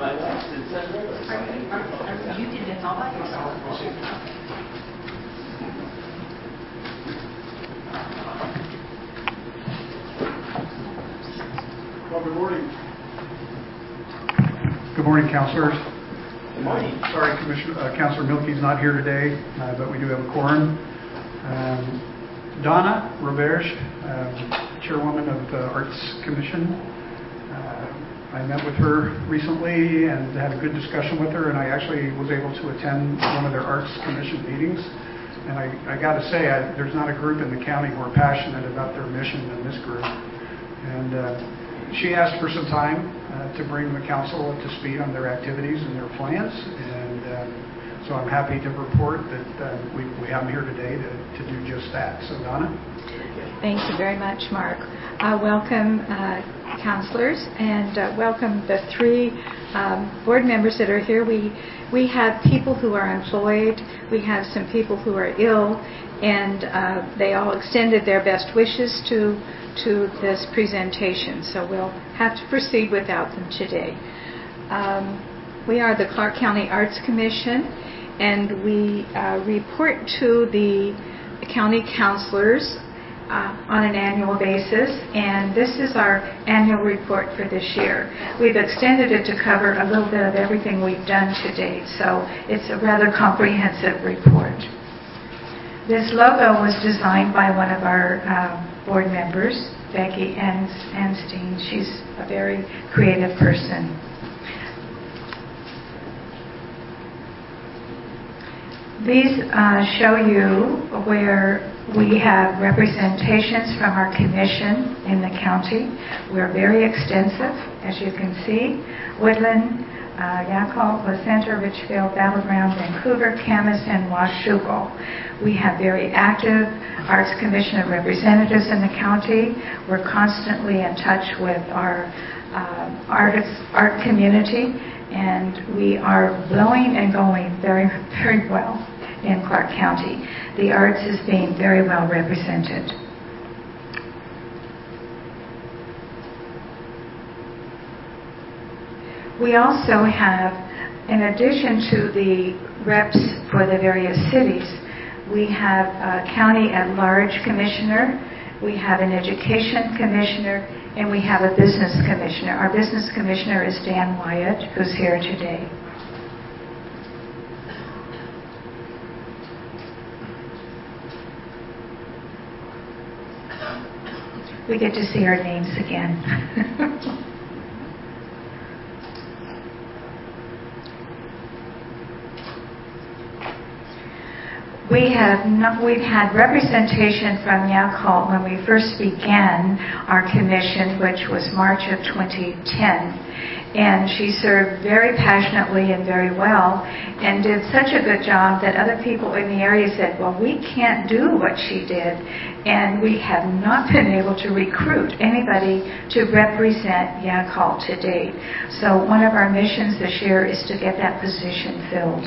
You did this all by yourself. Well, good morning. Good morning, councilors. Good morning. Sorry, Councilor Milkey's not here today, but we do have a quorum. Donna Roberge, Chairwoman of the Arts Commission. I met with her recently and had a good discussion with her, and I actually was able to attend one of their Arts Commission meetings. And I got to say, there's not a group in the county more passionate about their mission than this group. And she asked for some time to bring the council up to speed on their activities and their plans. And so I'm happy to report that we have them here today to do just that. So, Donna? Thank you very much, Mark. Welcome, councilors, and welcome the three board members that are here. We have people who are employed, we have some people who are ill, and they all extended their best wishes to this presentation, so we'll have to proceed without them today. We are the Clark County Arts Commission, and we report to the county councilors on an annual basis, and this is our annual report for this year. We've extended it to cover a little bit of everything we've done to date, so it's a rather comprehensive report. This logo was designed by one of our board members, Becky Anstein. She's a very creative person. These show you where we have representations from our commission in the county. We're very extensive, as you can see. Woodland, Yakult, La Center, Richfield, Battleground, Vancouver, Camas, and Washougal. We have very active Arts Commission of representatives in the county. We're constantly in touch with our art community, and we are blowing and going very, very well in Clark County. The arts is being very well represented. We also have, in addition to the reps for the various cities, we have a county at large commissioner, we have an education commissioner, and we have a business commissioner. Our business commissioner is Dan Wyatt, who's here today. We get to see our names again. We've had representation from Yakult when we first began our commission, which was March of 2010. And she served very passionately and very well and did such a good job that other people in the area said, well, we can't do what she did. And we have not been able to recruit anybody to represent Yakult to date. So one of our missions this year is to get that position filled.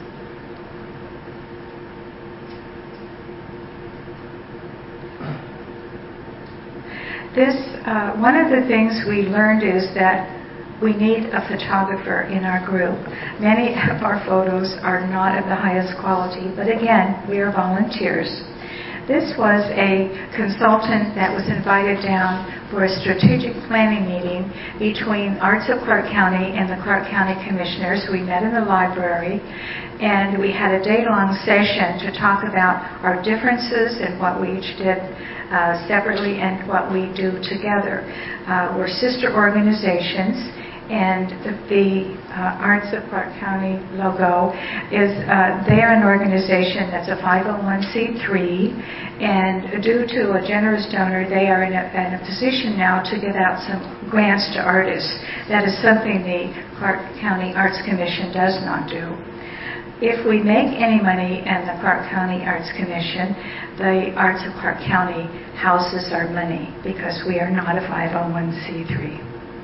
One of the things we learned is that we need a photographer in our group. Many of our photos are not of the highest quality, but again, we are volunteers. This was a consultant that was invited down for a strategic planning meeting between Arts of Clark County and the Clark County Commissioners. We met in the library, and we had a day-long session to talk about our differences and what we each did separately and what we do together. We're sister organizations, and the Arts of Clark County logo is they're an organization that's a 501c3, and due to a generous donor, they are in a position now to give out some grants to artists. That is something the Clark County Arts Commission does not do. If we make any money in the Clark County Arts Commission, the Arts of Clark County houses our money because we are not a 501c3.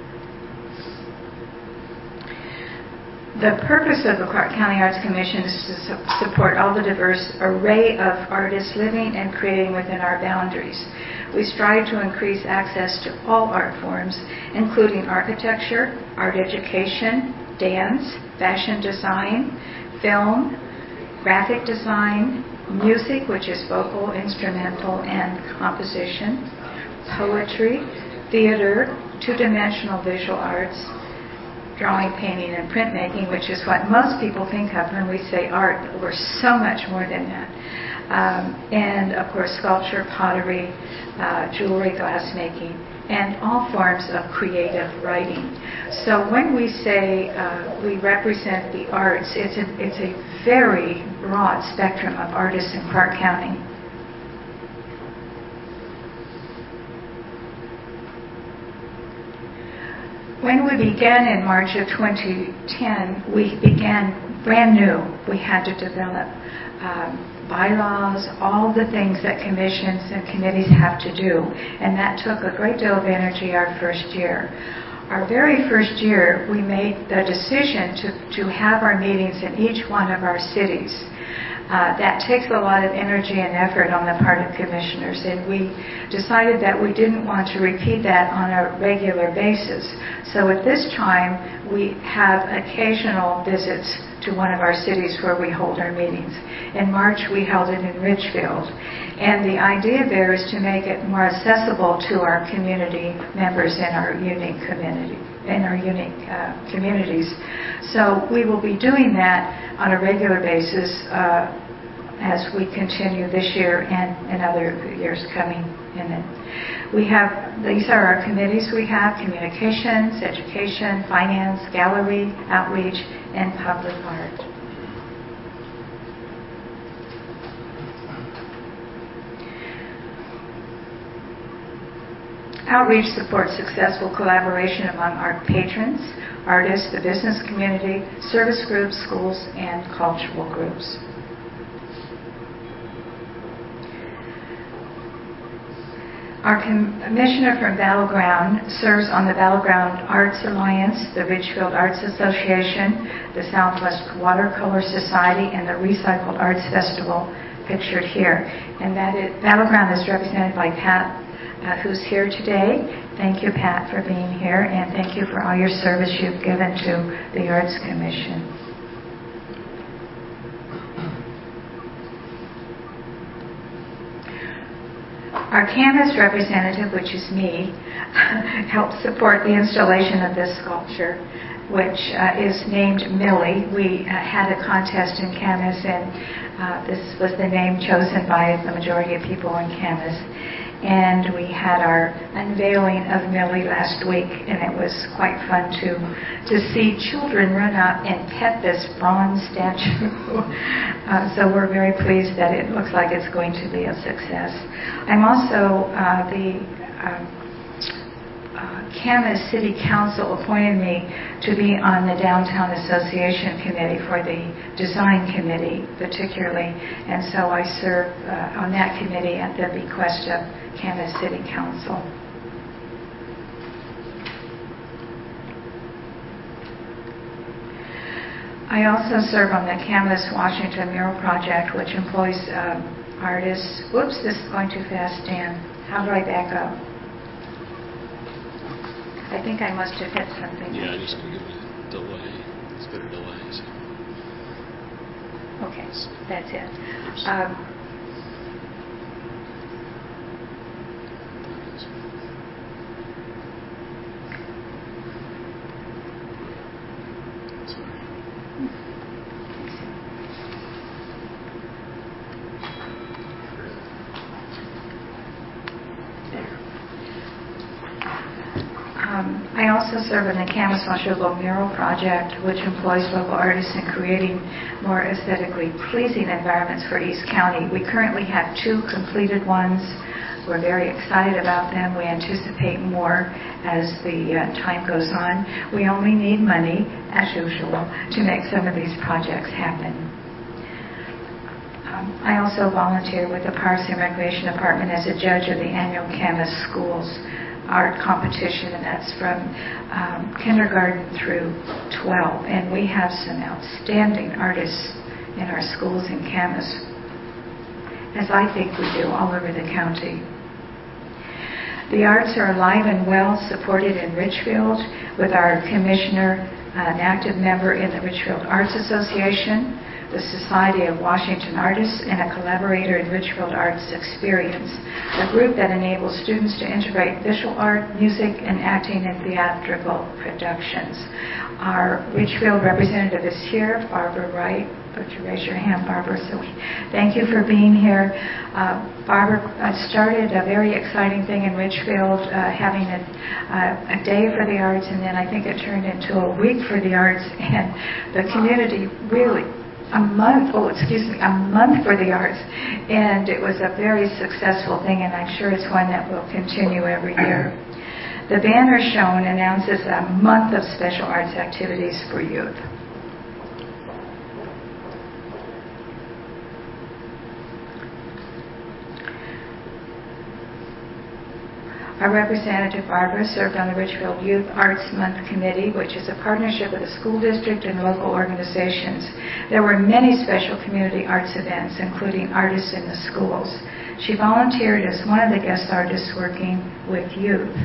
The purpose of the Clark County Arts Commission is to support all the diverse array of artists living and creating within our boundaries. We strive to increase access to all art forms, including architecture, art education, dance, fashion design, film, graphic design, music, which is vocal, instrumental, and composition, poetry, theater, two-dimensional visual arts, drawing, painting, and printmaking, which is what most people think of when we say art. We're so much more than that. And, of course, sculpture, pottery, jewelry, glassmaking, and all forms of creative writing. So when we say we represent the arts, it's a very broad spectrum of artists in Clark County. When we began in March of 2010, we began brand new. We had to develop bylaws, all the things that commissions and committees have to do. And that took a great deal of energy our first year. Our very first year, we made the decision to have our meetings in each one of our cities. That takes a lot of energy and effort on the part of commissioners, and we decided that we didn't want to repeat that on a regular basis. So at this time, we have occasional visits to one of our cities where we hold our meetings. In March, we held it in Richfield. And the idea there is to make it more accessible to our community members in our unique community, communities. So we will be doing that on a regular basis as we continue this year and other years coming in it. These are our committees we have: communications, education, finance, gallery, outreach, and public art. Outreach supports successful collaboration among art patrons, artists, the business community, service groups, schools, and cultural groups. Our commissioner from Battleground serves on the Battleground Arts Alliance, the Richfield Arts Association, the Southwest Watercolor Society, and the Recycled Arts Festival, pictured here. And Battleground is represented by Pat, who's here today. Thank you, Pat, for being here, and thank you for all your service you've given to the Arts Commission. Our Canvas representative, which is me, helped support the installation of this sculpture, which is named Millie. We had a contest in Canvas, and this was the name chosen by the majority of people in Canvas. And we had our unveiling of Millie last week, and it was quite fun to see children run up and pet this bronze statue. So we're very pleased that it looks like it's going to be a success. I'm also the Camas City Council appointed me to be on the Downtown Association Committee for the Design Committee particularly, and so I serve on that committee at the bequest of Camas City Council. I also serve on the Camas Washington Mural Project, which employs artists. Whoops, this is going too fast, Dan. How do I back up? I think I must have hit something. Yeah, I just give it a delay. It's better delay. So. Okay, that's it. I also serve in the Camas Washougal Mural Project, which employs local artists in creating more aesthetically pleasing environments for East County. We currently have 2 completed ones. We're very excited about them. We anticipate more as the time goes on. We only need money, as usual, to make some of these projects happen. I also volunteer with the Parks and Recreation Department as a judge of the annual Camas Schools art competition, and that's from kindergarten through 12. And we have some outstanding artists in our schools in Camas, as I think we do all over the county. The arts are alive and well supported in Richfield with our commissioner, an active member in the Richfield Arts Association, the Society of Washington Artists, and a collaborator in Richfield Arts Experience, a group that enables students to integrate visual art, music, and acting in theatrical productions. Our Richfield representative is here, Barbara Wright. Would you raise your hand, Barbara? So thank you for being here. Barbara started a very exciting thing in Richfield, having a day for the arts, and then I think it turned into a week for the arts, and the community really a month for the arts, and it was a very successful thing, and I'm sure it's one that will continue every year. The banner shown announces a month of special arts activities for youth. Our representative, Barbara, served on the Richfield Youth Arts Month Committee, which is a partnership with the school district and local organizations. There were many special community arts events, including artists in the schools. She volunteered as one of the guest artists working with youth.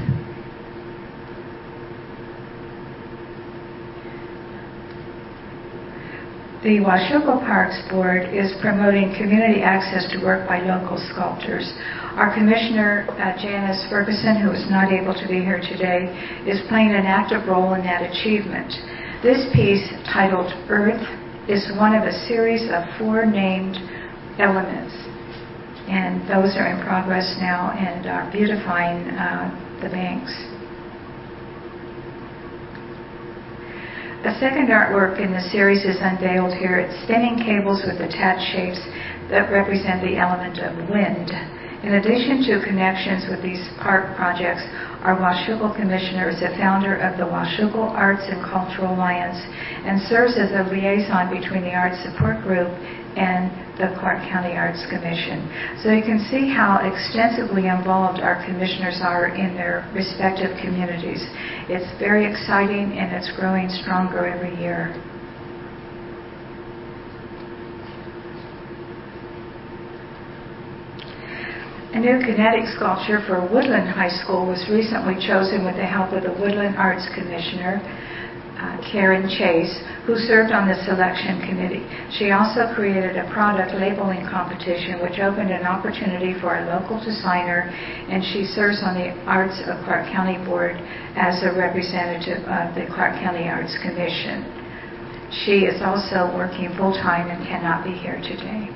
The Washougal Parks Board is promoting community access to work by local sculptors. Our Commissioner, Janice Ferguson, who is not able to be here today, is playing an active role in that achievement. This piece, titled Earth, is one of a series of 4 named elements, and those are in progress now and are beautifying the banks. The second artwork in the series is unveiled here. It's spinning cables with attached shapes that represent the element of wind. In addition to connections with these park projects, our Washougal Commissioner is a founder of the Washougal Arts and Cultural Alliance and serves as a liaison between the Arts Support Group and the Clark County Arts Commission. So you can see how extensively involved our commissioners are in their respective communities. It's very exciting and it's growing stronger every year. A new kinetic sculpture for Woodland High School was recently chosen with the help of the Woodland Arts Commissioner, Karen Chase, who served on the selection committee. She also created a product labeling competition which opened an opportunity for a local designer, and she serves on the Arts of Clark County Board as a representative of the Clark County Arts Commission. She is also working full-time and cannot be here today.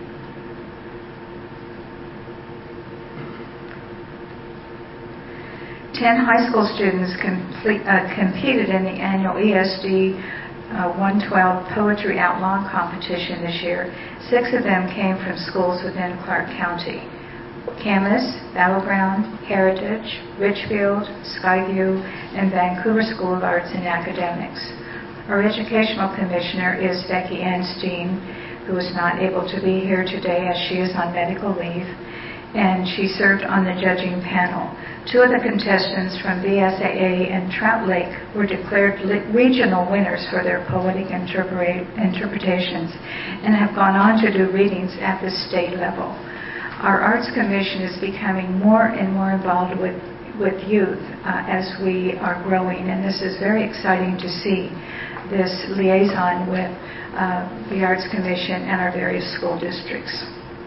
Ten high school students competed in the annual ESD 112 Poetry Outlaw competition this year. 6 of them came from schools within Clark County: Camas, Battleground, Heritage, Richfield, Skyview, and Vancouver School of Arts and Academics. Our educational commissioner is Becky Anstein, who is not able to be here today as she is on medical leave, and she served on the judging panel. 2 of the contestants from VSAA and Trout Lake were declared regional winners for their poetic interpretations and have gone on to do readings at the state level. Our Arts Commission is becoming more and more involved with youth as we are growing, and this is very exciting to see this liaison with the Arts Commission and our various school districts.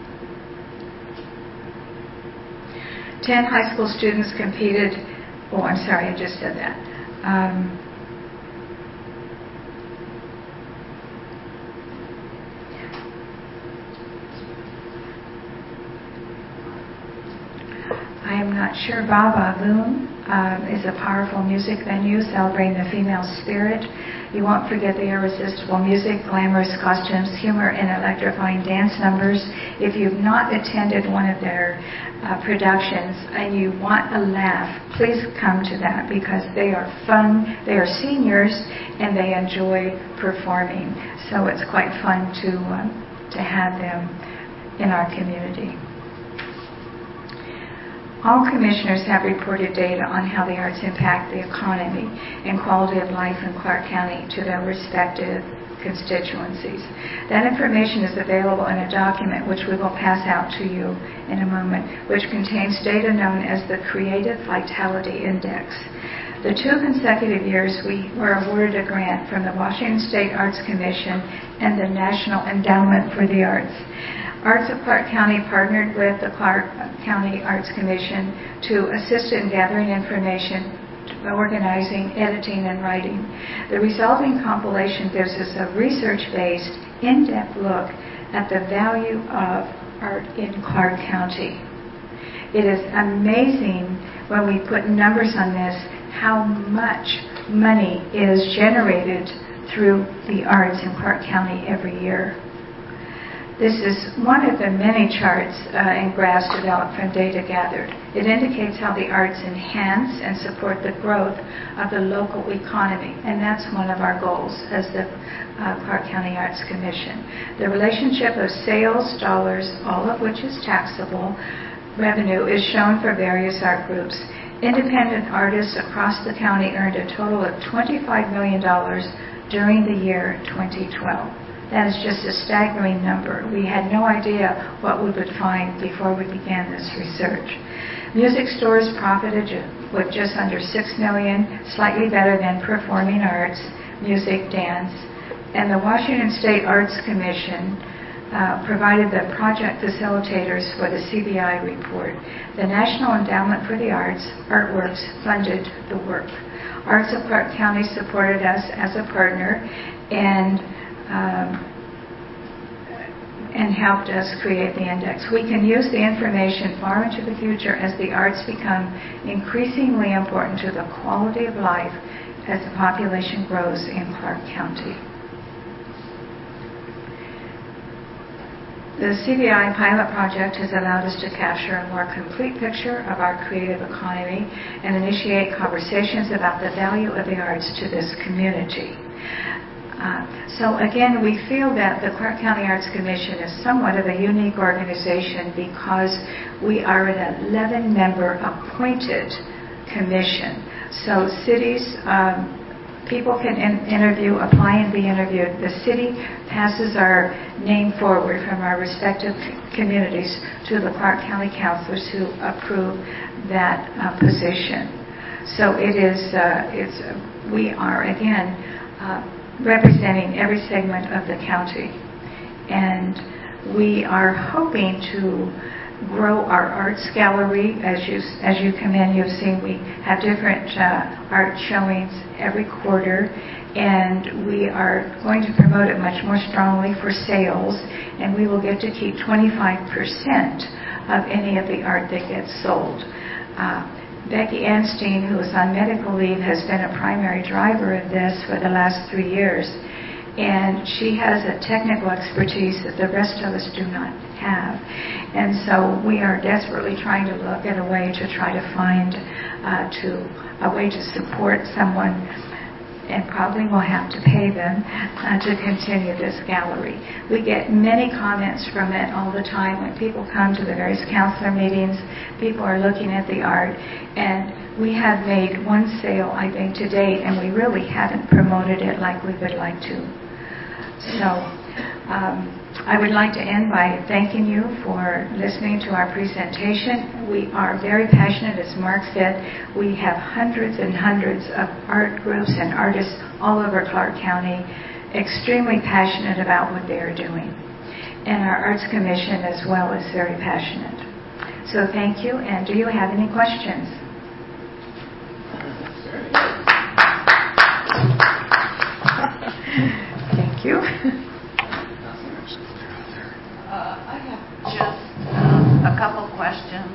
10 high school students competed. Oh, I'm sorry, I just said that. I am not sure. Baba Loon is a powerful music venue celebrating the female spirit. You won't forget the irresistible music, glamorous costumes, humor, and electrifying dance numbers. If you've not attended one of their productions and you want a laugh, please come to that because they are fun. They are seniors and they enjoy performing. So it's quite fun to have them in our community. All commissioners have reported data on how the arts impact the economy and quality of life in Clark County to their respective constituencies. That information is available in a document which we will pass out to you in a moment, which contains data known as the Creative Vitality Index. The 2 consecutive years we were awarded a grant from the Washington State Arts Commission and the National Endowment for the Arts. Arts of Clark County partnered with the Clark County Arts Commission to assist in gathering information, organizing, editing, and writing. The resulting compilation gives us a research-based, in-depth look at the value of art in Clark County. It is amazing when we put numbers on this, how much money is generated through the arts in Clark County every year. This is one of the many charts and graphs developed from data gathered. It indicates how the arts enhance and support the growth of the local economy, and that's one of our goals as the Clark County Arts Commission. The relationship of sales dollars, all of which is taxable revenue, is shown for various art groups. Independent artists across the county earned a total of $25 million during the year 2012. That is just a staggering number. We had no idea what we would find before we began this research. Music stores profited with just under $6 million, slightly better than performing arts, music, dance. And the Washington State Arts Commission provided the project facilitators for the CBI report. The National Endowment for the Arts, Artworks, funded the work. Arts of Clark County supported us as a partner and helped us create the index. We can use the information far into the future as the arts become increasingly important to the quality of life as the population grows in Clark County. The CBI pilot project has allowed us to capture a more complete picture of our creative economy and initiate conversations about the value of the arts to this community. So again, we feel that the Clark County Arts Commission is somewhat of a unique organization because we are an 11-member appointed commission. So cities, people can apply and be interviewed. The city passes our name forward from our respective communities to the Clark County councilors who approve that position. So we are again representing every segment of the county, and we are hoping to grow our arts gallery. As you come in, you've seen we have different art showings every quarter, and we are going to promote it much more strongly for sales, and we will get to keep 25% of any of the art that gets sold. Becky Anstein, who is on medical leave, has been a primary driver of this for the last 3 years, and she has a technical expertise that the rest of us do not have. And so we are desperately trying to look at a way to try to find a way to support someone, and probably will have to pay them to continue this gallery. We get many comments from it all the time when people come to the various counselor meetings. People are looking at the art, and we have made one sale, I think, to date, and we really haven't promoted it like we would like to. So I would like to end by thanking you for listening to our presentation. We are very passionate, as Mark said. We have hundreds and hundreds of art groups and artists all over Clark County, extremely passionate about what they are doing. And our Arts Commission as well is very passionate. So thank you, and do you have any questions? Thank you. I have just a couple questions.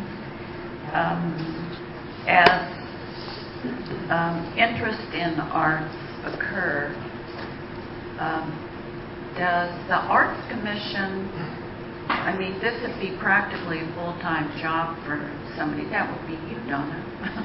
As interest in arts occur, does the Arts Commission, I mean, this would be practically a full-time job for somebody, that would be you, Donna,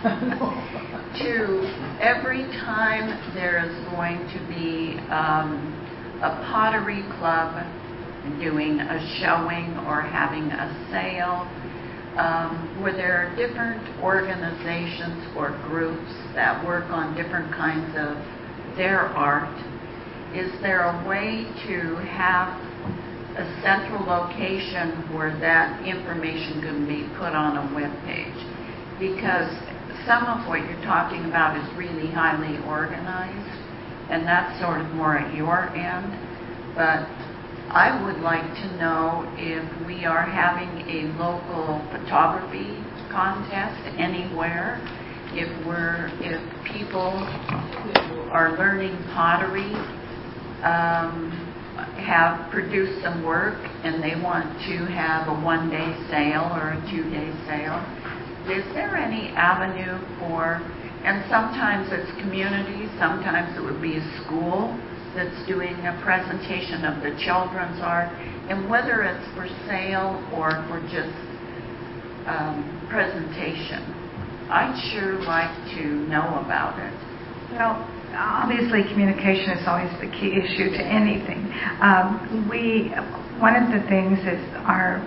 to every time there is going to be a pottery club doing a showing or having a sale, where there are different organizations or groups that work on different kinds of their art, is there a way to have a central location where that information can be put on a web page? Because some of what you're talking about is really highly organized, and that's sort of more at your end. But I would like to know if we are having a local photography contest anywhere, if people who are learning pottery have produced some work and they want to have a one-day sale or a two-day sale. Is there any avenue for, and sometimes it's community, sometimes it would be a school that's doing a presentation of the children's art, and whether it's for sale or for just presentation. I'd sure like to know about it. Well, obviously communication is always the key issue to anything. One of the things is our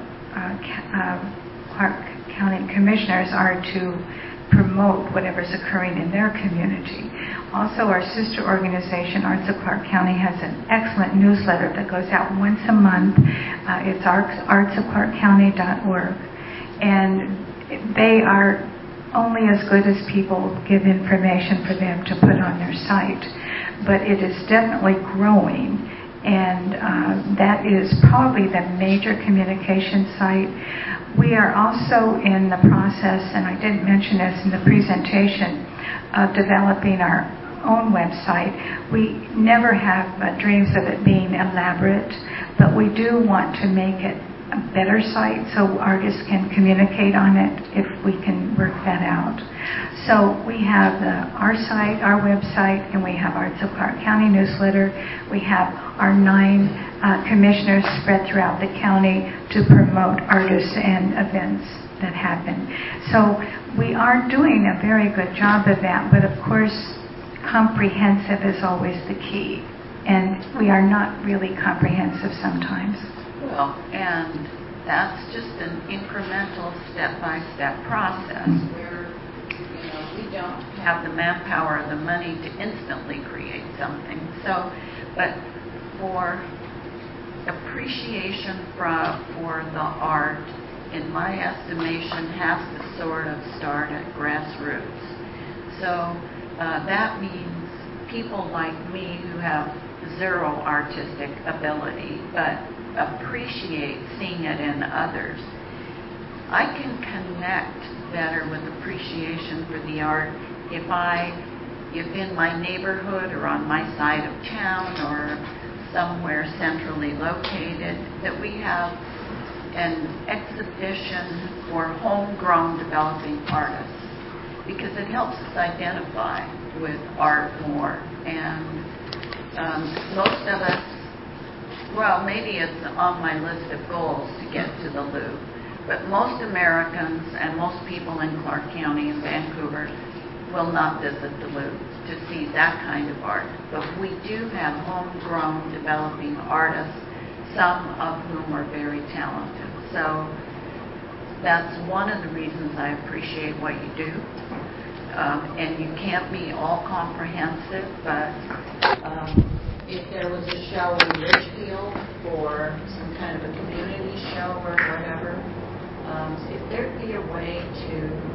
Clark County commissioners are to promote whatever's occurring in their community. Also, our sister organization, Arts of Clark County, has an excellent newsletter that goes out once a month. It's artsofclarkcounty.org, and they are only as good as people give information for them to put on their site. But it is definitely growing, and that is probably the major communication site. We are also in the process, and I didn't mention this in the presentation, of developing our own website. We never have dreams of it being elaborate, but we do want to make it a better site so artists can communicate on it if we can work that out. So we have our site, our website, and we have Arts of Clark County newsletter. We have our 9 commissioners spread throughout the county to promote artists and events that happen. So we are doing a very good job of that, but of course comprehensive is always the key, and we are not really comprehensive sometimes. Well, and that's just an incremental step-by-step process where, we don't have the manpower or the money to instantly create something. So, but for appreciation for the art, in my estimation, has to sort of start at grassroots. So that means people like me who have zero artistic ability, but appreciate seeing it in others. I can connect better with appreciation for the art if in my neighborhood or on my side of town or somewhere centrally located that we have an exhibition for homegrown developing artists, because it helps us identify with art more. And most of us, well, maybe it's on my list of goals to get to the Louvre, but most Americans and most people in Clark County and Vancouver will not visit the Louvre to see that kind of art. But we do have homegrown developing artists, some of whom are very talented. So that's one of the reasons I appreciate what you do. And you can't be all comprehensive, but if there was a show in Ridgefield or some kind of a community show or whatever, if there'd be a way to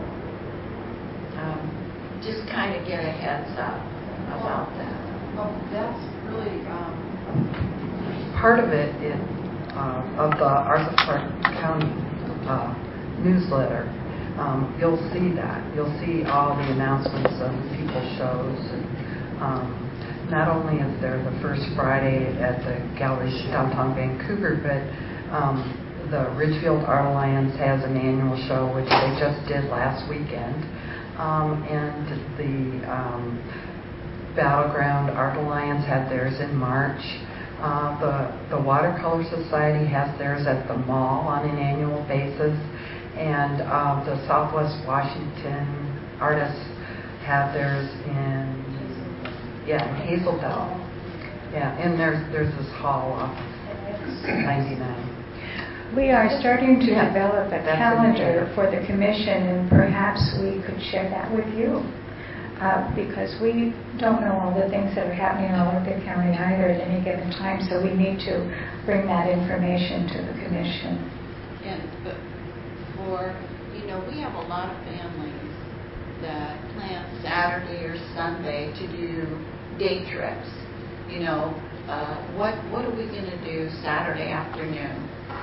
just kind of get a heads up about that. Well, that's really part of it is of the Arts of Clark County newsletter. You'll see that. You'll see all the announcements of people's shows. And not only is there the first Friday at the Gallery downtown Vancouver, but the Ridgefield Art Alliance has an annual show, which they just did last weekend. And the Battleground Art Alliance had theirs in March. The Watercolor Society has theirs at the mall on an annual basis. And the Southwest Washington artists have theirs in Hazelbell. Yeah, and there's this hall off 99. We are starting to develop a That's calendar for the commission, and perhaps we could share that with you, because we don't know all the things that are happening all over the county either at any given time, so we need to bring that information to the commission. And we have a lot of families that plan Saturday or Sunday to do day trips. You know, what are we going to do Saturday afternoon?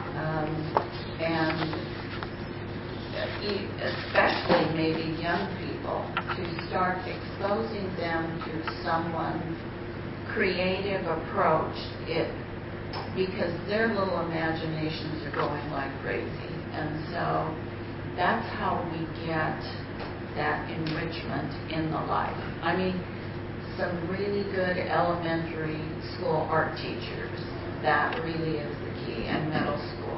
And especially maybe young people, to start exposing them to someone's creative approach, because their little imaginations are going like crazy. And so that's how we get that enrichment in the life. I mean, some really good elementary school art teachers, that really is the key, and middle school.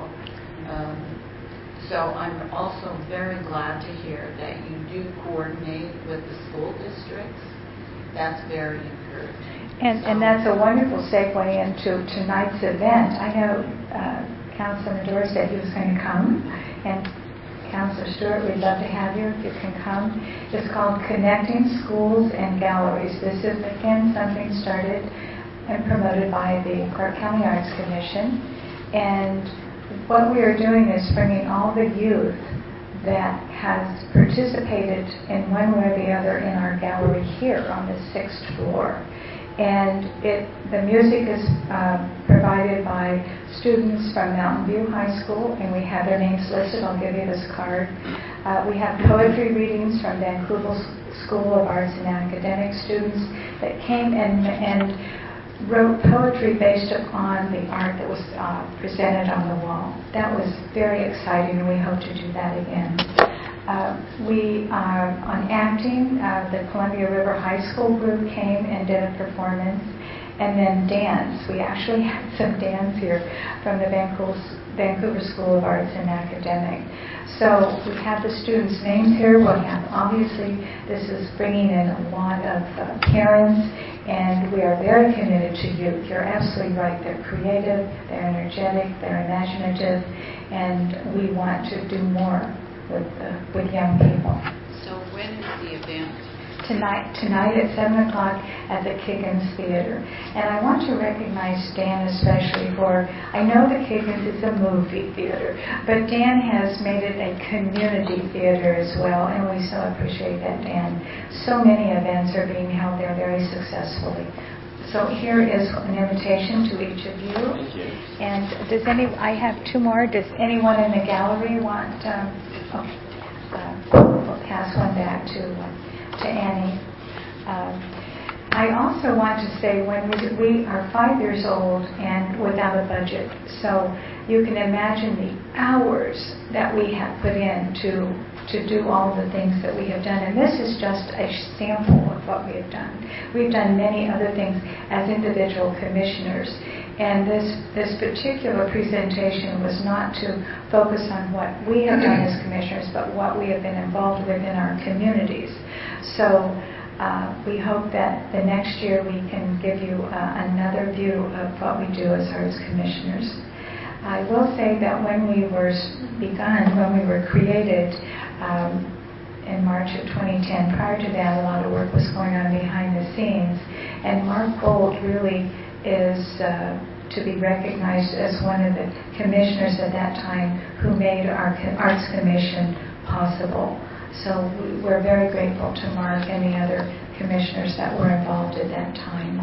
So I'm also very glad to hear that you do coordinate with the school districts. That's very encouraging. And that's a wonderful segue into tonight's event. I know Councilor Madore said he was going to come, and Councilor Stewart, we'd love to have you if you can come. It's called Connecting Schools and Galleries. This is, again, something started and promoted by the Clark County Arts Commission. And what we are doing is bringing all the youth that has participated in one way or the other in our gallery here on the 6th floor. And the music is provided by students from Mountain View High School, and we have their names listed. I'll give you this card. We have poetry readings from Vancouver School of Arts and Academic students that came and wrote poetry based upon the art that was presented on the wall. That was very exciting, and we hope to do that again. We are on acting. The Columbia River High School group came and did a performance, and then dance. We actually had some dance here from the Vancouver School of Arts and Academic. So we have the students' names here. We'll have, obviously, this is bringing in a lot of parents, and we are very committed to youth. You're absolutely right. They're creative, they're energetic, they're imaginative, and we want to do more with young people. So when is the event? Tonight at 7 o'clock at the Kiggins Theater. And I want to recognize Dan especially for, I know the Kiggins is a movie theater, but Dan has made it a community theater as well, and we so appreciate that, Dan. So many events are being held there very successfully. So here is an invitation to each of you. Thank you. And I have two more. Does anyone in the gallery want, we'll pass one back to Annie. I also want to say when we are 5 years old and without a budget, so you can imagine the hours that we have put in to do all the things that we have done. And this is just a sample of what we have done. We've done many other things as individual commissioners. And this particular presentation was not to focus on what we have done as commissioners, but what we have been involved with in our communities. So we hope that the next year we can give you another view of what we do as arts commissioners. I will say that when we were created in March of 2010, prior to that, a lot of work was going on behind the scenes. And Mark Gold really is to be recognized as one of the commissioners at that time who made our Arts Commission possible. So we're very grateful to Mark and the other commissioners that were involved at that time.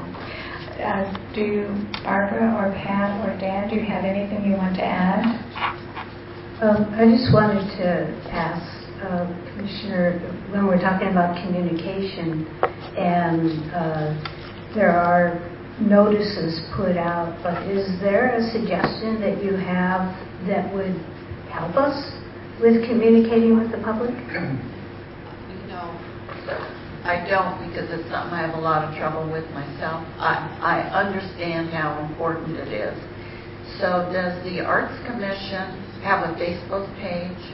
Barbara or Pat or Dan, do you have anything you want to add? I just wanted to ask Commissioner, when we're talking about communication and there are notices put out, but is there a suggestion that you have that would help us with communicating with the public? I don't, because it's something I have a lot of trouble with myself. I understand how important it is. So does the Arts Commission have a Facebook page?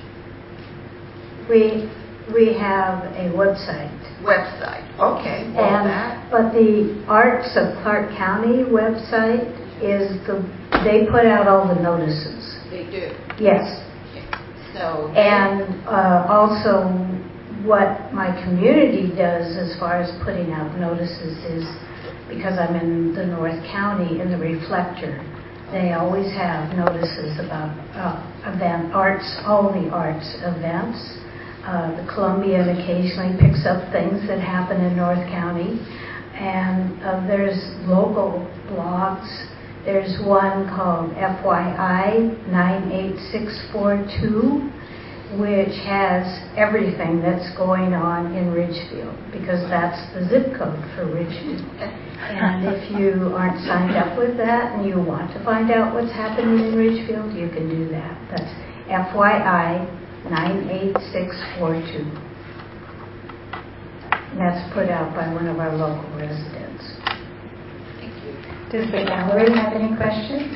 We have a website. Okay. Well, but the Arts of Clark County website they put out all the notices. They do? Yes. Okay. So also what my community does as far as putting out notices is, because I'm in the North County, in the Reflector, they always have notices about all the arts events. The Columbian occasionally picks up things that happen in North County. And there's local blogs. There's one called FYI 98642, which has everything that's going on in Ridgefield, because that's the zip code for Ridgefield. And if you aren't signed up with that and you want to find out what's happening in Ridgefield, you can do that. That's FYI 98642. And that's put out by one of our local residents. Thank you. Does the gallery have any questions?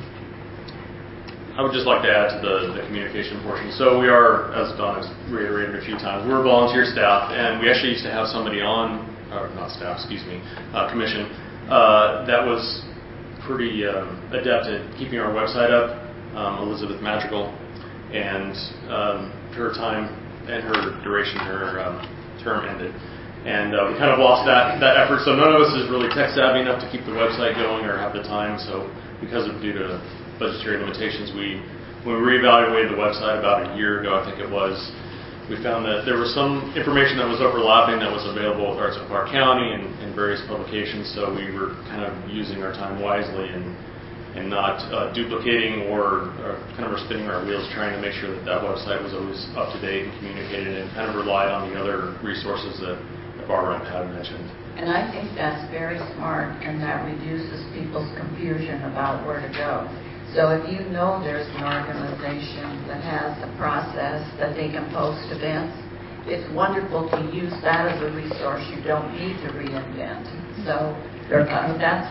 I would just like to add to the communication portion. So we are, as Don has reiterated a few times, we're volunteer staff, and we actually used to have somebody on, or not staff, commission, that was pretty adept at keeping our website up, Elizabeth Madrigal, and her time and her duration, her term ended. And we kind of lost that effort, so none of us is really tech savvy enough to keep the website going or have the time, so due to budgetary limitations, when we reevaluated the website about a year ago, I think it was, we found that there was some information that was overlapping that was available with Arts of Clark County and various publications, so we were kind of using our time wisely and not duplicating or kind of spinning our wheels trying to make sure that website was always up to date and communicated, and kind of relied on the other resources that Barbara had mentioned. And I think that's very smart, and that reduces people's confusion about where to go. So if you know there's an organization that has a process that they can post events, it's wonderful to use that as a resource. You don't need to reinvent. So that's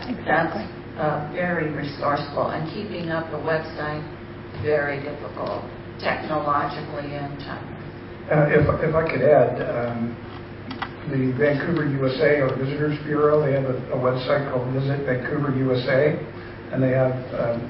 very resourceful. And keeping up the website, very difficult technologically and time. If I could add, the Vancouver USA, or Visitors Bureau, they have a website called Visit Vancouver USA, and they have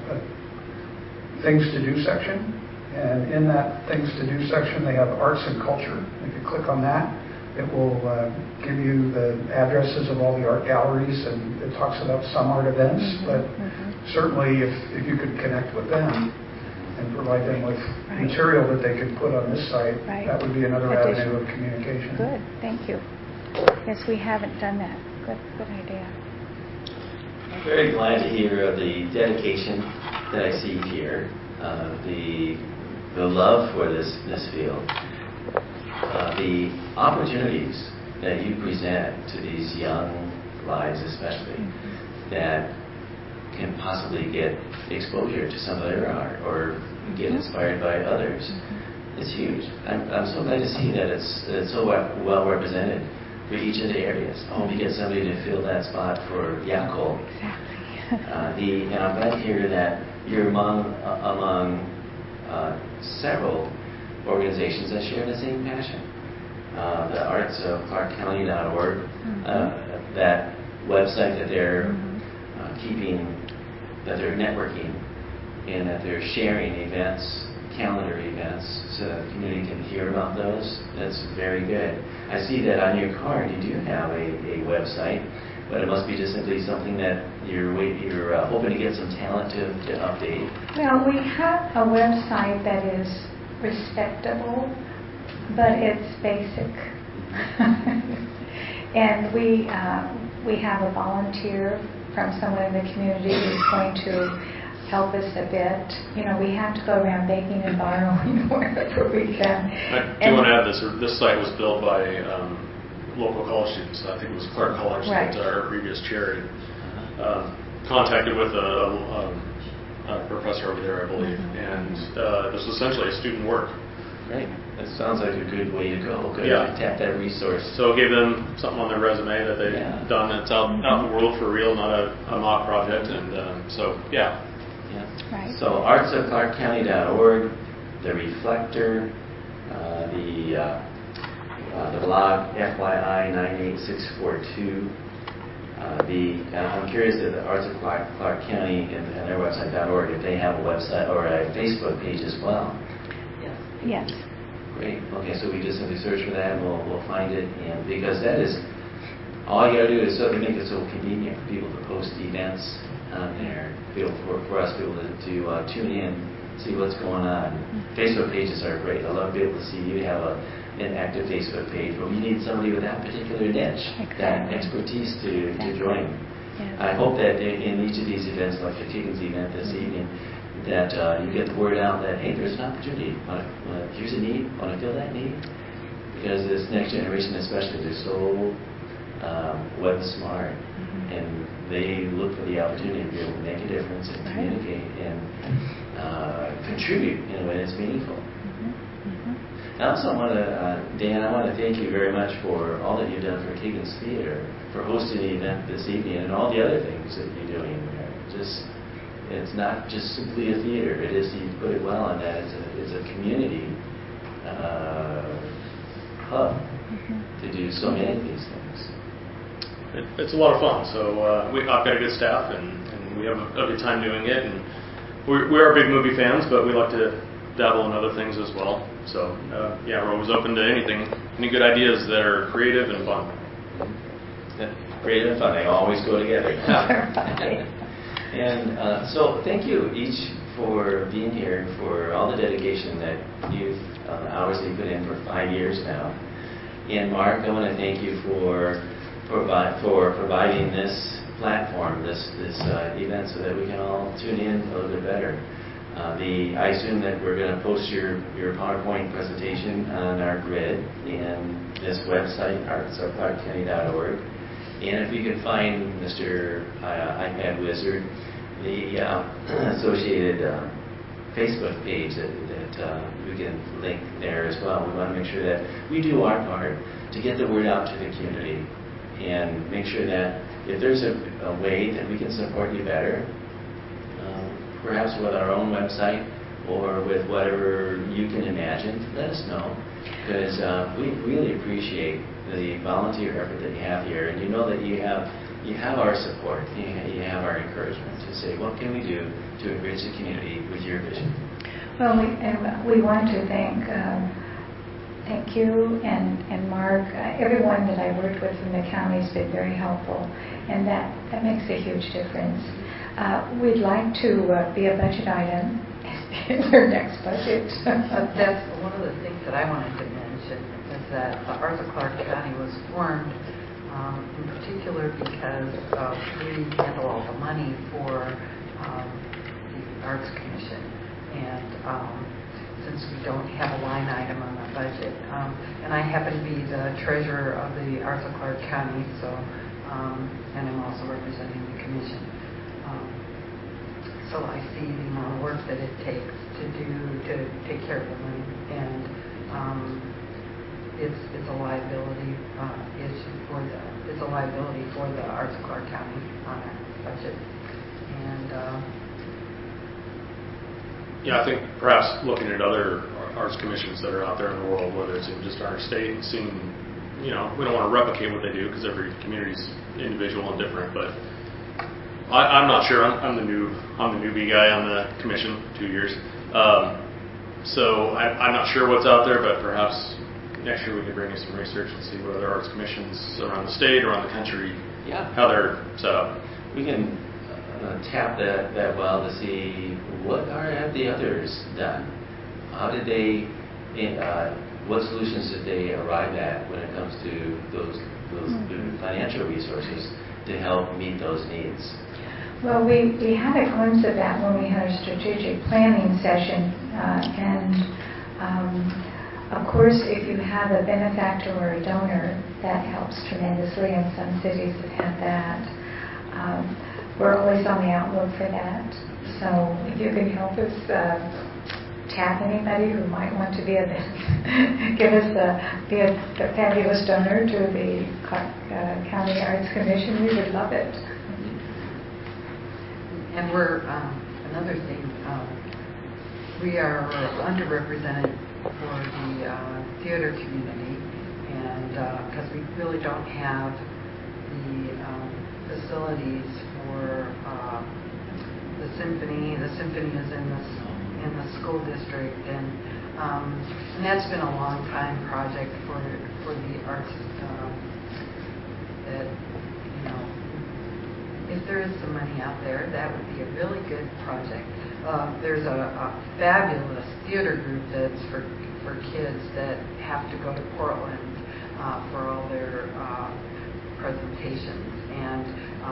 Things to Do section, and in that Things to Do section they have Arts and Culture. If you click on that, it will give you the addresses of all the art galleries, and it talks about some art events, but certainly if you could connect with them and provide them with material that they could put on this site, that would be another avenue of communication. Good, thank you. Yes, we haven't done that. Good idea. I'm very glad to hear the dedication that I see here, the love for this field, the opportunities that you present to these young lives, especially, that can possibly get exposure to some of their art or get inspired by others. It's huge. I'm so glad to see that it's so well represented for each of the areas. I hope you get somebody to fill that spot for Yakol. Exactly. And I'm glad to hear that you're among several organizations that share the same passion. The Arts of ClarkCounty.org, that website that they're keeping, that they're networking, and that they're sharing events, calendar events, so that the community can hear about those. That's very good. I see that on your card you do have a website, but it must be just simply something that you're hoping to get some talent to update. Well, we have a website that is respectable, but it's basic. And we have a volunteer from someone in the community who's going to help us a bit. We have to go around begging and borrowing wherever we can. I do want to add this site was built by local college students. I think it was Clark College, that our previous chair contacted with a professor over there, I believe, and this was essentially a student work. Great. That sounds like a good way to go. Good. Yeah. Tap that resource. So it gave them something on their resume that they've done that's out in the world for real, not a mock project. And Yeah. Right. So artsofclarkcounty.org, the Reflector, the blog FYI 98642. I'm curious if the Arts of Clark County and their website.org, if they have a website or a Facebook page as well. Yes. Great. Okay, so we just simply search for that and we'll find it, and because that is all you gotta do is sort of make it so convenient for people to post events on there, for us to be able to tune in, see what's going on. Facebook pages are great. I love to be able to see you have an active Facebook page, but we need somebody with that particular niche, that expertise to join. Yes. I hope that in each of these events, like the Higgins event this evening, that you get the word out that, hey, there's an opportunity. Here's a need. Want to fill that need? Because this next generation especially, they're so web smart, and they look for the opportunity to be able to make a difference and communicate and contribute in a way that's meaningful. I also want to, Dan, I want to thank you very much for all that you've done for Higgins Theater, for hosting the event this evening, and all the other things that you're doing there. It's not just simply a theater. It is, you put it well on that. It's a community hub to do so many of these things. It's a lot of fun. So I've got a good staff, and we have a good time doing it. And we are big movie fans, but we like to dabble in other things as well. So we're always open to anything, any good ideas that are creative and fun. Yeah, creative and fun, they always go together. And so thank you each for being here, for all the dedication that you've hours that you put in for 5 years now. And Mark, I want to thank you for providing this platform, this event, so that we can all tune in a little bit better. I assume that we're going to post your PowerPoint presentation on our grid and this website, arts.clarkcounty.org. And if you could find Mr. iPad Wizard, the associated Facebook page that we can link there as well. We want to make sure that we do our part to get the word out to the community and make sure that if there's a way that we can support you better, perhaps with our own website or with whatever you can imagine, let us know, because we really appreciate the volunteer effort that you have here, and you know that you have our support, you have our encouragement to say, what can we do to enrich the community with your vision? Well, we want to thank you and Mark. Everyone that I worked with from the county has been very helpful, and that makes a huge difference. We'd like to be a budget item in our next budget. That's one of the things that I wanted to mention, is that the Arts of Clark County was formed in particular because we handle all the money for the Arts Commission. And since we don't have a line item on the budget, and I happen to be the treasurer of the Arts of Clark County, so and I'm also representing the commission. So I see the amount of work that it takes to take care of the money, and it's a liability issue it's a liability for the Arts of Clark County on our budget. And I think perhaps looking at other arts commissions that are out there in the world, whether it's in just our state, and seeing, we don't want to replicate what they do because every community is individual and different, but I'm not sure. I'm the newbie guy on the commission, 2 years. So I'm not sure what's out there, but perhaps next year we can bring you some research and see what other arts commissions around the state, around the country, how they're set up. We can tap that well to see what have the others done. How did they? What solutions did they arrive at when it comes to those financial resources to help meet those needs? Well, we had a glimpse of that when we had a strategic planning session, and of course, if you have a benefactor or a donor, that helps tremendously, and some cities have had that. We're always on the outlook for that. So if you can help us tap anybody who might want to be be a fabulous donor to the County Arts Commission, we would love it. And we're, another thing, we are underrepresented for the theater community, and because we really don't have the facilities for the symphony. The symphony is in the school district, and that's been a long time project for the arts. That if there is some money out there, that would be a really good project. There's a fabulous theater group that's for kids that have to go to Portland for all their presentations, and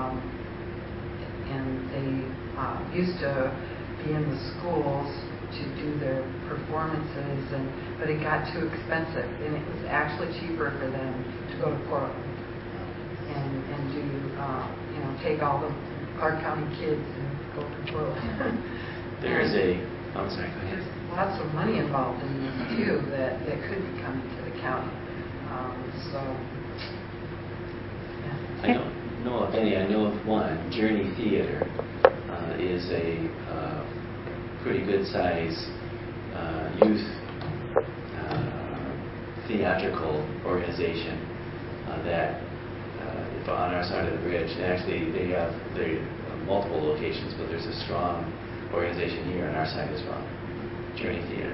they used to be in the schools to do their performances, but it got too expensive, and it was actually cheaper for them to go to Portland and do take all the Clark County kids and go to Portland. There is a sorry, go ahead. There's lots of money involved in this too that could be coming to the county. So, yeah. I don't know of any. I know of one. Journey Theater is a pretty good size youth theatrical organization that on our side of the bridge. And actually, they have multiple locations, but there's a strong organization here on our side as well. Journey Theater.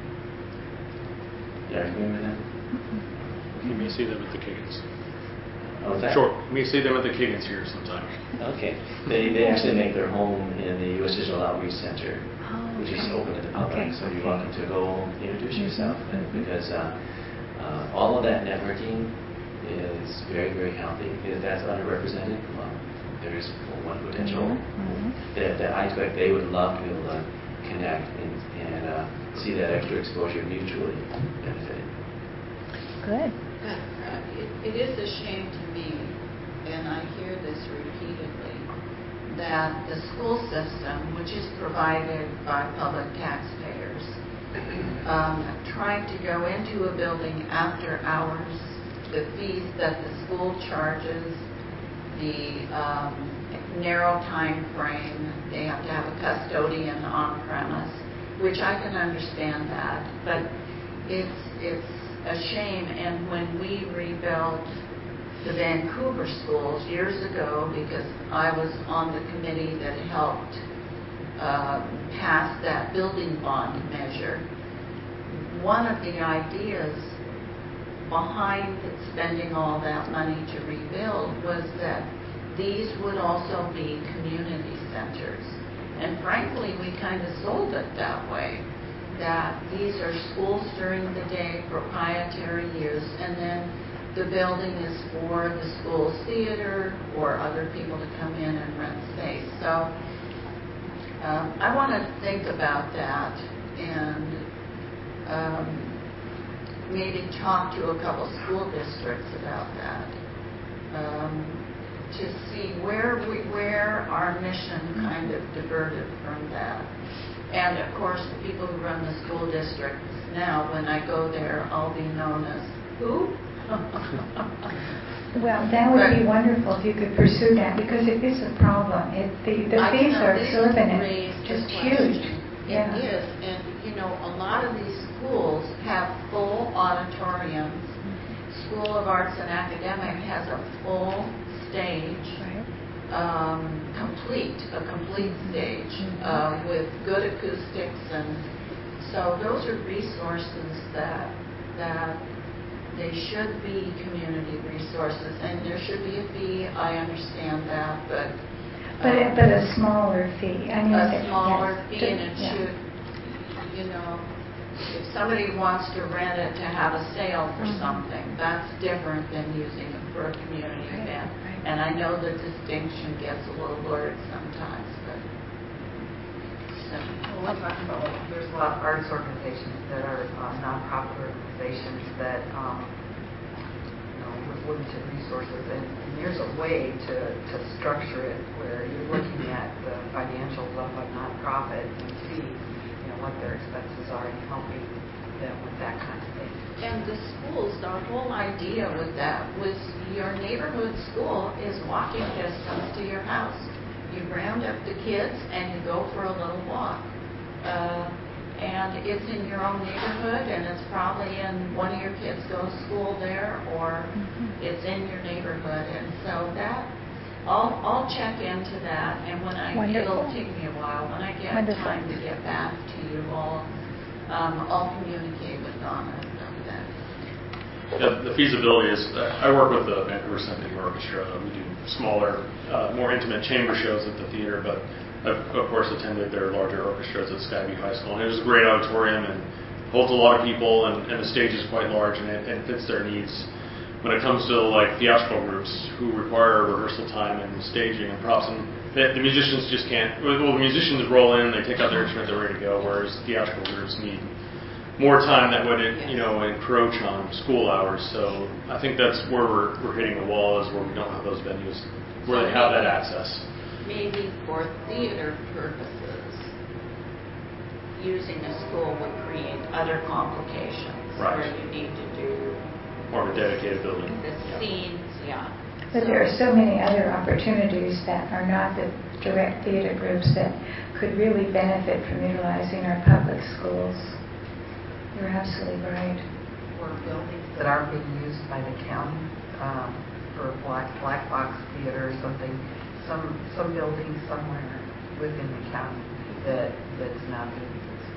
You guys familiar with them? You may see them at the Kiggins. Oh, is that? Sure. You may see them at the Kiggins here sometime. Okay. They actually make their home in the U.S. Digital Outreach Center, which is open to the public. So you're welcome to go introduce yourself, because all of that networking is very, very healthy. If that's underrepresented, well, there's one potential that I expect they would love to be able to connect and see that extra exposure mutually benefiting. Good. It is a shame to me, and I hear this repeatedly, that the school system, which is provided by public taxpayers, trying to go into a building after hours, the fees that the school charges, the narrow time frame, they have to have a custodian on premise, which I can understand that, but it's a shame. And when we rebuilt the Vancouver schools years ago, because I was on the committee that helped pass that building bond measure, one of the ideas behind spending all that money to rebuild was that these would also be community centers. And frankly, we kind of sold it that way, that these are schools during the day, proprietary use, and then the building is for the school's theater or other people to come in and rent space. So I want to think about that and maybe talk to a couple school districts about that, to see where our mission kind of diverted from that. And of course, the people who run the school districts now, when I go there, I'll be known as who? Well, that would be wonderful if you could pursue that, because it is a problem. The fees are exorbitant, just huge. Yeah. It is, and a lot of these schools have full auditoriums. School of Arts and Academic has a full stage, a complete stage with good acoustics, and so those are resources that they should be community resources, and there should be a fee. I understand that, but a smaller fee. A smaller fee, and it should, if somebody wants to rent it to have a sale for something, that's different than using it for a community event. And I know the distinction gets a little blurred sometimes, but we're talking about, there's a lot of arts organizations that are nonprofit organizations that with limited resources, and there's a way to structure it where you're looking at the financials of a nonprofit and see what their expenses are and helping them with that kind of thing. And the schools, our whole idea with that was your neighborhood school is walking distance to your house. You round up the kids and you go for a little walk. And it's in your own neighborhood, and it's probably in one of your kids goes to school there, or it's in your neighborhood. And so that, I'll check into that, and it'll take me a while. When I get time to get back to you all, I'll communicate with Donna about that. Yeah, the feasibility is, I work with the Vancouver Symphony Orchestra. We do smaller, more intimate chamber shows at the theater, but I've, of course, attended their larger orchestras at Skyview High School. And it was a great auditorium and holds a lot of people, and the stage is quite large, and it fits their needs. When it comes to like theatrical groups who require rehearsal time and staging and props, and the musicians just can't. Well, the musicians roll in, they take out their instrument, they're ready to go. Whereas theatrical groups need more time that would encroach on school hours. So I think that's where we're hitting the wall, is where we don't have those venues where they have that access. Maybe for theater purposes, using a school would create other complications. Right. Where you need to do More of a dedicated building. the scenes, But there are so many other opportunities that are not the direct theater groups that could really benefit from utilizing our public schools. You're absolutely right. Or buildings that aren't being used by the county for black box theater or something. Some building somewhere within the county that's not being used.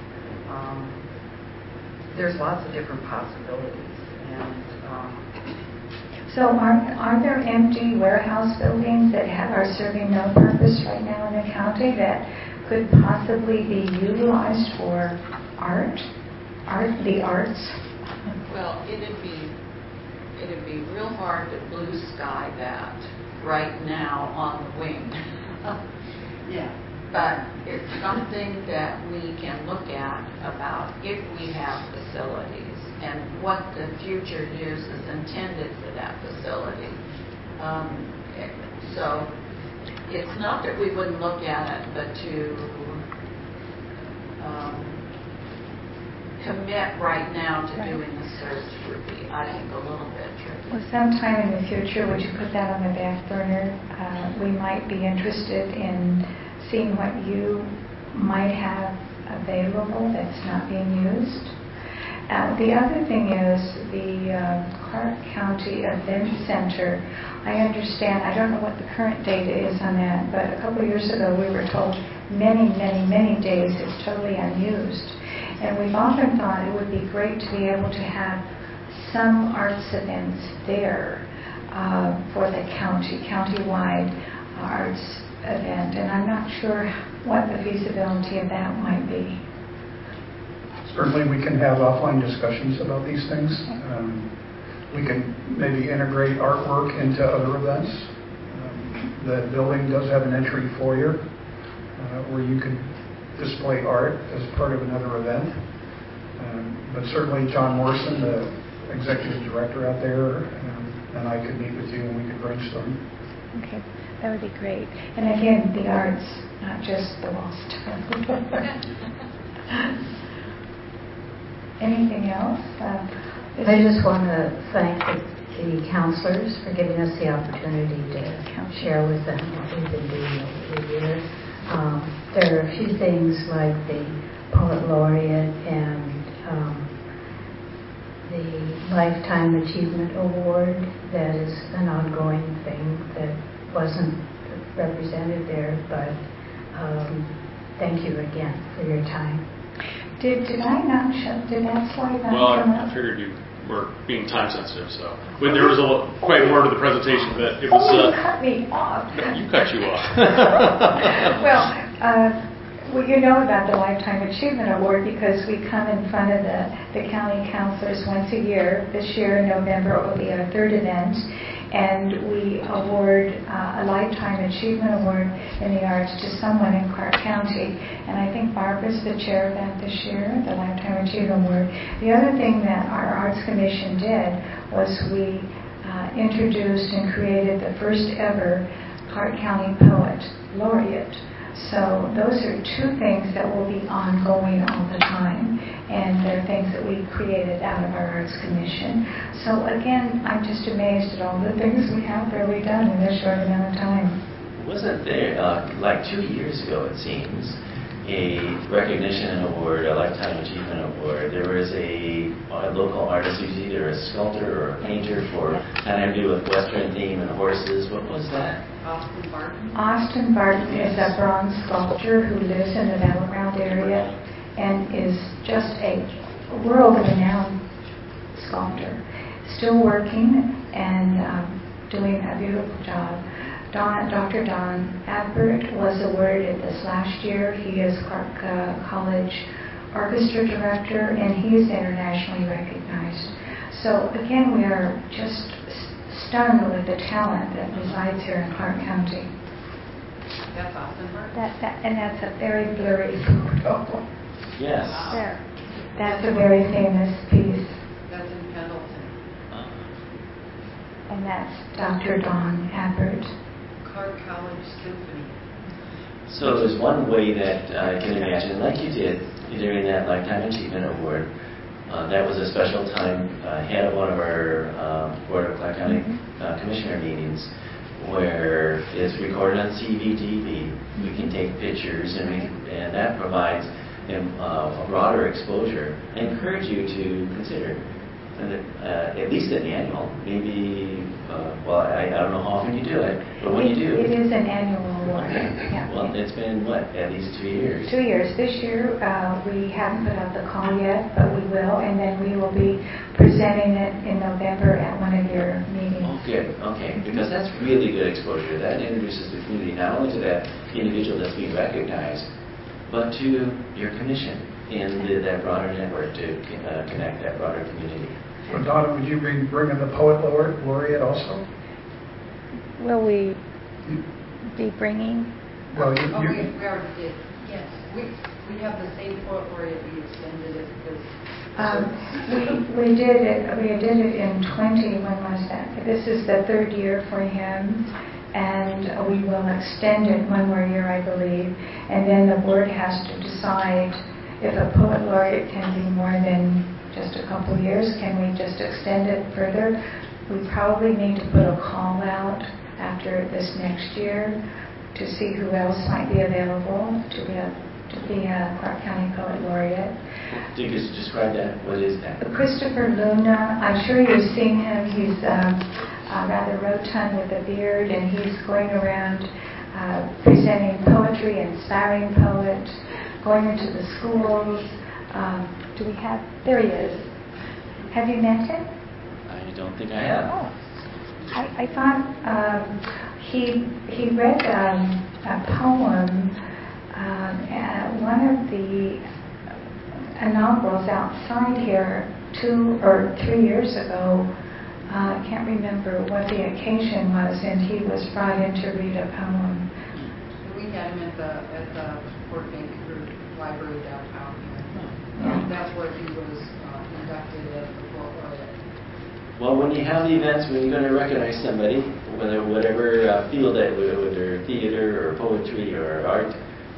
There's lots of different possibilities, and So are there empty warehouse buildings that are serving no purpose right now in the county that could possibly be utilized for the arts? Well, it'd be real hard to blue sky that right now on the wing. But it's something that we can look at about if we have facilities and what the future use is intended for that facility. So it's not that we wouldn't look at it, but to commit right now to doing the search would be, I think, a little bit tricky. Well, sometime in the future, would you put that on the back burner? We might be interested in seeing what you might have available that's not being used. The other thing is the Clark County Event Center. I understand, I don't know what the current date is on that, but a couple of years ago we were told many days it's totally unused. And we've often thought it would be great to be able to have some arts events there for the countywide arts event. And I'm not sure what the feasibility of that might be. Certainly we can have offline discussions about these things. We can maybe integrate artwork into other events. The building does have an entry foyer where you can display art as part of another event. But certainly John Morrison, the executive director out there, and I could meet with you and we could brainstorm. Okay, that would be great. And again, the arts, not just the wall stuff. Anything else? I just want to thank the counselors for giving us the opportunity to share with them what we've been doing over the year. There are a few things like the Poet Laureate and the Lifetime Achievement Award that is an ongoing thing that wasn't represented there, but thank you again for your time. Did I not show, did that slide not Well, come I up? figured you were being time sensitive, so there was quite more to the presentation, but it was. You cut me off. No, you cut you off. Well, you know about the Lifetime Achievement Award because we come in front of the county councilors once a year. This year in November it will be our third event, and we award a Lifetime Achievement Award in the arts to someone in Clark County. And I think Barbara's the chair of that this year, the Lifetime Achievement Award. The other thing that our Arts Commission did was we introduced and created the first ever Clark County Poet Laureate. So those are two things that will be ongoing all the time, and they're things that we created out of our Arts Commission. So again, I'm just amazed at all the things we have really done in this short amount of time. Wasn't there, like 2 years ago it seems, a recognition award, a Lifetime Achievement Award? There was a local artist who's either a sculptor or a painter for having to do with Western theme and horses. What was that? Austin Barton. Austin Barton is a bronze sculptor who lives in the Battleground area and is just a world-renowned sculptor. Still working and doing a beautiful job. Dr. Don Adbert was awarded this last year. He is Clark College orchestra director, and he is internationally recognized. So again, we are just stunned with the talent that resides here in Clark County. That's awesome. And that's a very blurry photo. Yes. There. That's a very famous piece. That's in Pendleton. And that's Dr. Dawn Abbott. Clark College Symphony. So there's one way that I can imagine, like you did during that Lifetime Achievement Award, that was a special time ahead of one of our Board of Clark County Commissioner meetings, where it's recorded on CVTV. We can take pictures, and that provides a broader exposure. I encourage you to consider, at least an annual, maybe, I don't know how often you do it, but when you do. It is an annual award. Okay. Yeah. Well, it's been, at least 2 years? 2 years. This year, we haven't put out the call yet, but we will, and then we will be presenting it in November at one of your meetings. Oh, good. Okay. Because that's really good exposure. That introduces the community not only to that individual that's being recognized, but to your commission and that broader network to connect that broader community. So Donna, would you bring in the poet laureate also? Will we be bringing? Well, We already did. Yes, we have the same poet laureate we extended it this. We did it. We did it in 20. When was that? This is the 3rd year for him, and we will extend it one more year, I believe. And then the board has to decide if a poet laureate can be more than just a couple years. Can we just extend it further? We probably need to put a call out after this next year to see who else might be available to be a Clark County Poet Laureate. Can you just describe that? What is that? Christopher Luna, I'm sure you've seen him. He's rather rotund with a beard, and he's going around presenting poetry, inspiring poets, going into the schools. Do we have? There he is. Have you met him? I don't think I have. Oh, I thought he read a poem, one of the inaugurals outside here 2 or 3 years ago. I can't remember what the occasion was, and he was brought in to read a poem. We had him at the Fort Vancouver Library downtown here. That's where he was inducted as the poet laureate. Well, when you have the events, when you're going to recognize somebody, whatever field that, whether theater or poetry or art,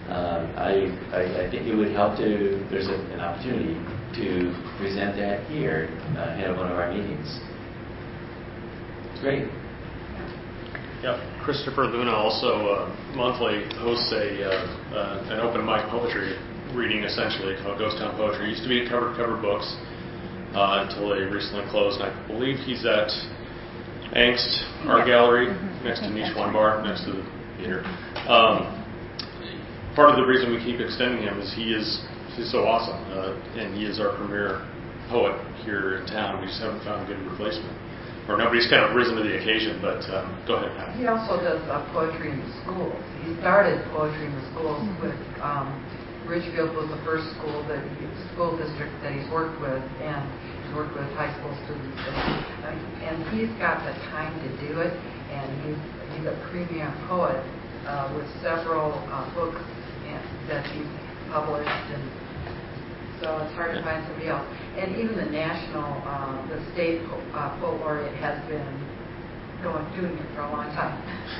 I think it would help to, there's an opportunity to present that here ahead of one of our meetings. It's great. Yeah, Christopher Luna also monthly hosts an open mic poetry reading, essentially, called Ghost Town Poetry. It used to be cover books until they recently closed. And I believe he's at Angst Art Gallery next to Nichuan Bar, next to the theater. Part of the reason we keep extending him is he's so awesome, and he is our premier poet here in town. We just haven't found a good replacement. Or nobody's kind of risen to the occasion, but go ahead, Pat. He also does poetry in the schools. He started poetry in the schools with Ridgefield was the first school district that he's worked with, and he's worked with high school students. And he's got the time to do it, and he's a premier poet with several books that he's published, and so it's hard to find somebody else. And even the state poet laureate has been doing it for a long time.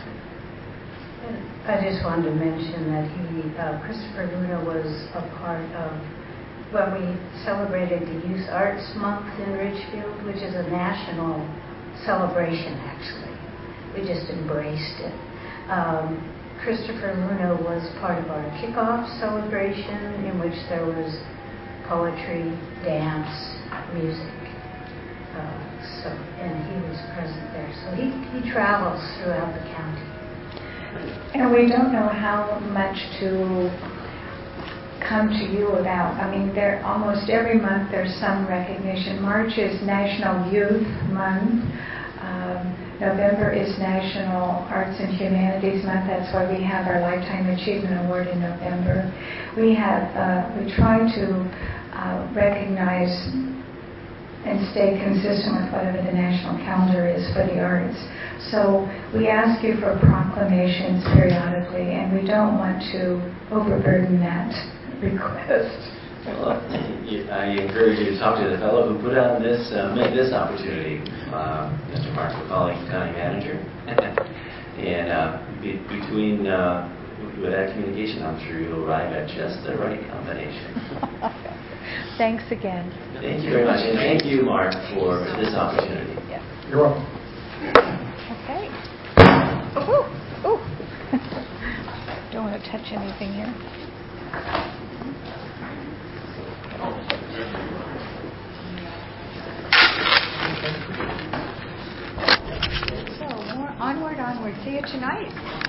I just wanted to mention that Christopher Luna was a part of when we celebrated the Youth Arts Month in Ridgefield, which is a national celebration, actually. We just embraced it. Christopher Luna was part of our kickoff celebration, in which there was poetry, dance, music. And he was present there. So he travels throughout the county. And we don't know how much to come to you about. I mean, almost every month there's some recognition. March is National Youth Month. November is National Arts and Humanities Month. That's why we have our Lifetime Achievement Award in November. we try to recognize and stay consistent with whatever the national calendar is for the arts. So we ask you for proclamations periodically, and we don't want to overburden that request. Well, I encourage you to talk to the fellow who put on this opportunity, Mr. Mark McCauley, County Manager. And between with that communication, I'm sure you'll arrive at just the right combination. Thanks again. Thank you very much, and thank you, Mark, for this opportunity. Yes. You're welcome. Okay. Ooh. Don't want to touch anything here. So, onward. See you tonight.